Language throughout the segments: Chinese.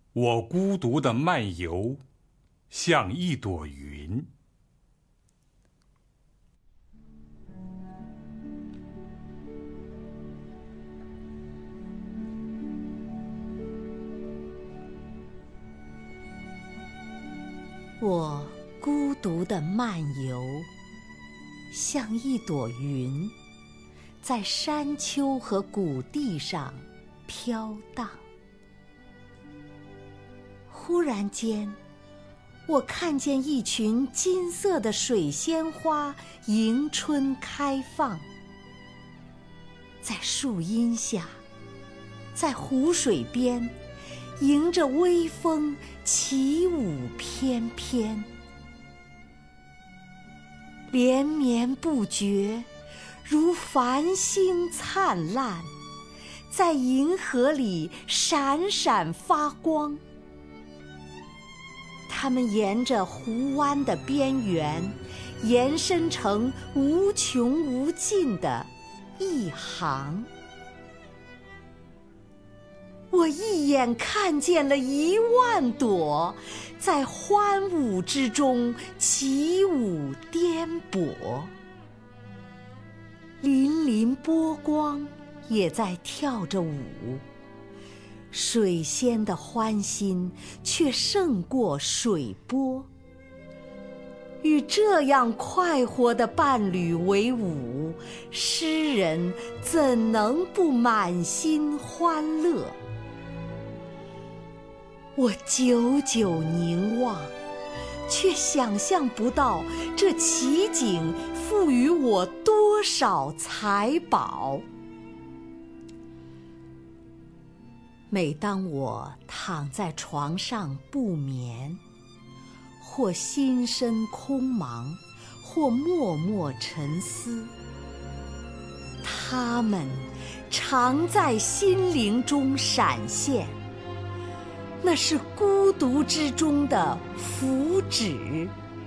我孤独地漫游，像一朵云。 我孤独地漫游，像一朵云，在山丘和谷地上飘荡。忽然间，我看见一群金色的水仙花迎春开放，在树荫下，在湖水边，迎着微风起舞翩翩，连绵不绝，如繁星灿烂，在银河里闪闪发光。它们沿着湖湾的边缘，延伸成无穷无尽的一行。我一眼看见了10000朵，在欢舞之中起舞颠簸，粼粼波光也在跳着舞。水仙的欢欣却胜过水波，与这样快活的伴侣为伍，诗人怎能不满心欢乐？我久久凝望，却想象不到这奇景赋予我多少财宝。每当我躺在床上不眠，或心身空茫，或默默沉思，它们常在心灵中闪现，那是孤独之中的福祉。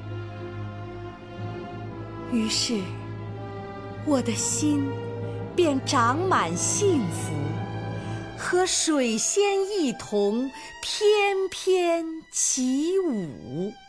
于是，我的心便长满幸福，和水仙一同翩翩起舞。